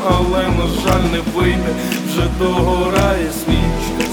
але, на жаль, не вийде, вже догорає свічка.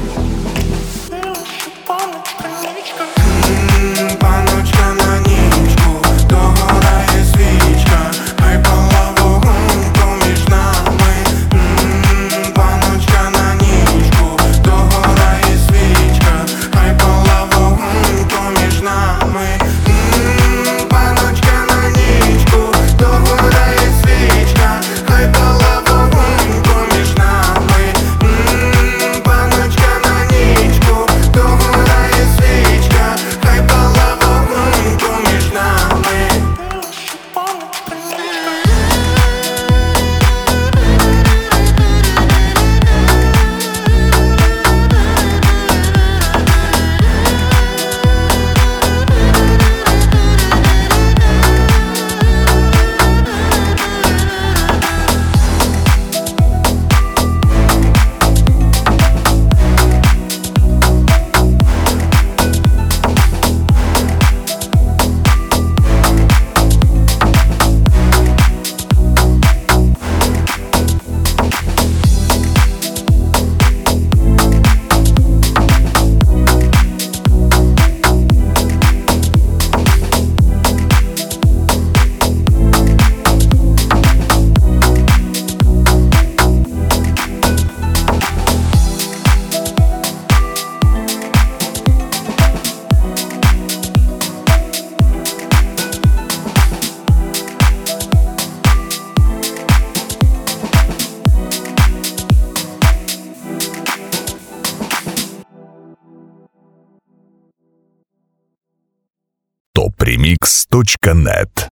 Паночка на нічку, догорає свічка, хай пала вогонь поміж нами. Паночка на нічку, догорає свічка, хай пала вогонь поміж нами. Паночка на нічку, догорає свічка, хай пала вогонь поміж нами. Паночка на нічку, догорає свічка, хай пала вогонь поміж нами. topremix.net